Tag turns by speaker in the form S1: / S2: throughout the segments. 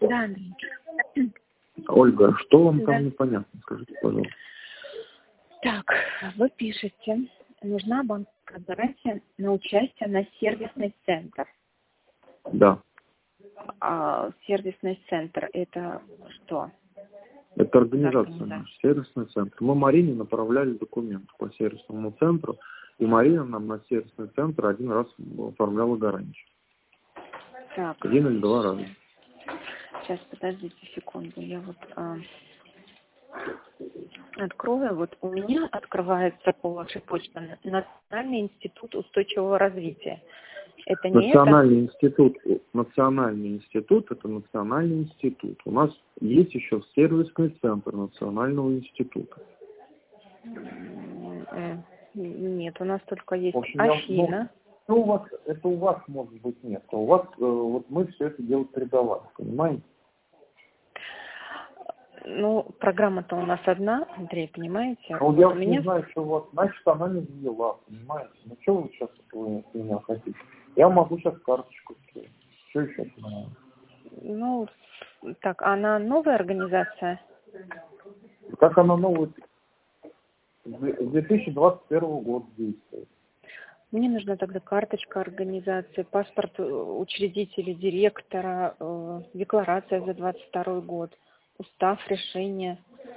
S1: Да, Андрей.
S2: Ольга, что вам
S1: Да.
S2: там непонятно? Скажите, пожалуйста.
S1: Так, вы пишете, нужна банковская гарантия на участие на сервисный центр.
S2: Да.
S1: А сервисный центр это что?
S2: Это организация наша, сервисный центр. Мы Марине направляли документы по сервисному центру, и Марина нам на сервисный центр один раз оформляла гарантию.
S1: Так.
S2: 1 или 2 раза.
S1: Сейчас, подождите секунду, я вот открою. Вот у меня открывается по вашей почте Национальный институт устойчивого развития. Это не
S2: Национальный институт, это национальный институт. У нас есть еще сервисный центр национального института.
S1: Нет, у нас только есть
S2: В общем,
S1: Афина.
S2: Это у вас может быть нет. А у вас вот мы все это дело передавали, понимаете?
S1: Ну, программа-то у нас одна, Андрей, понимаете?
S2: Ну, я
S1: у
S2: уж
S1: меня...
S2: не знаю, что у вас, значит, она не взяла, понимаете? Ну, что вы сейчас от меня хотите? Я могу сейчас карточку скинуть. Что еще надо?
S1: Ну, так, она новая организация?
S2: Как она новая? С 2021 года действует.
S1: Мне нужна тогда карточка организации, паспорт учредителя, директора, декларация за 22 год, устав, решение.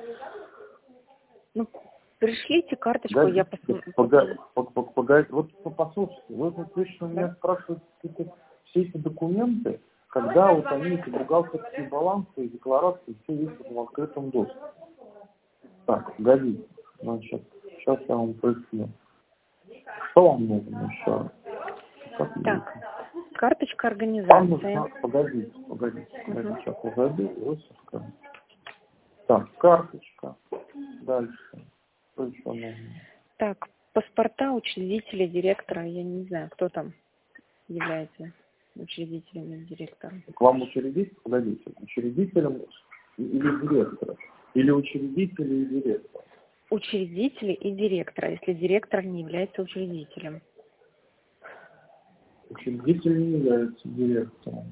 S1: Ну, пришлите карточку,
S2: Да,
S1: я
S2: погодите, вот послушайте, вы вот вечно меня спрашиваете все эти документы, когда вот они, эти бухгалтерские балансы и декларации, все есть в открытом доступе. Так, погодите, значит, сейчас я вам пришлю. Что вам нужно еще?
S1: Так, карточка
S2: Вам
S1: организации.
S2: нужна, погодите, я сейчас зайду и вы все скажете. Так, карточка, дальше, что еще нужно?
S1: Так, паспорта учредителя, директора, я не знаю, кто там является учредителем или директором.
S2: К вам учредитель, погодите, учредителем или директором? Или учредители и директор?
S1: Учредители и директора, если директор не является учредителем.
S2: Учредитель не является директором.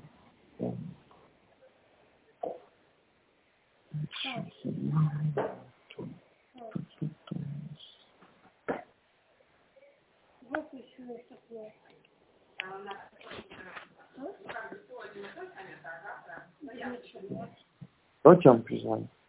S2: Давайте я вам позвоню.